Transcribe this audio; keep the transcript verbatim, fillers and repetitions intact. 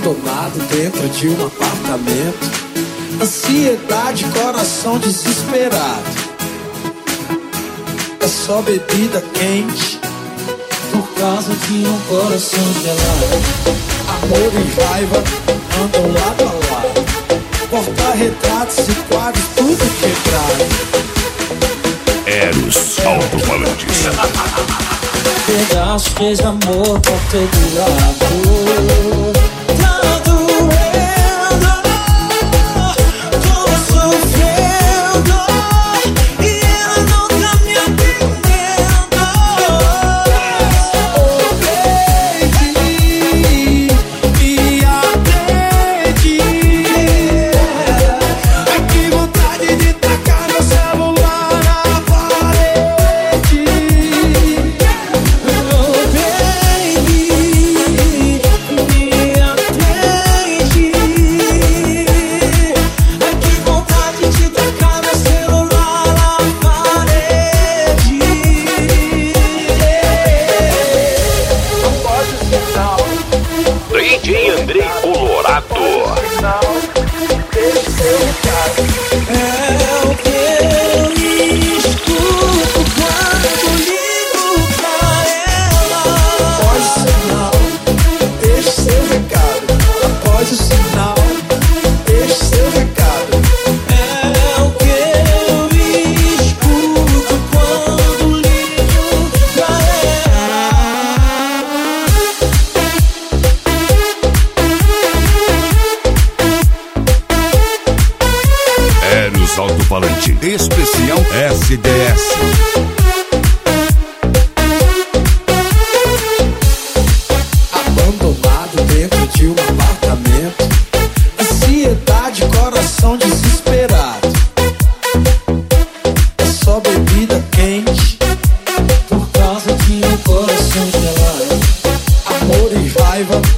abandonado dentro de um apartamento. Ansiedade, coração desesperado. É só bebida quente por causa de um coração gelado. Amor e raiva andam lado a lado. Porta-retratos e quadros, tudo quebrado. Eros Alto-Falantes. Pedaços de amor por todo lado. Tá doendo, tô sofrendo e ela não tá me atendendo. Oh baby, me atende. Ai que vontade de tacar meu celular na parede. D J Andrei Colorado. É o que eu escuto quando ligo pra ela. Após o sinal, deixe seu recado. Após o sinal, deixe seu recado. É o que eu escuto quando ligo pra ela. Eros Alto-Falante. Especial S D S. Abandonado dentro de um apartamento. Ansiedade, coração desesperado. É só bebida quente por causa de um coração gelado. Amor e raiva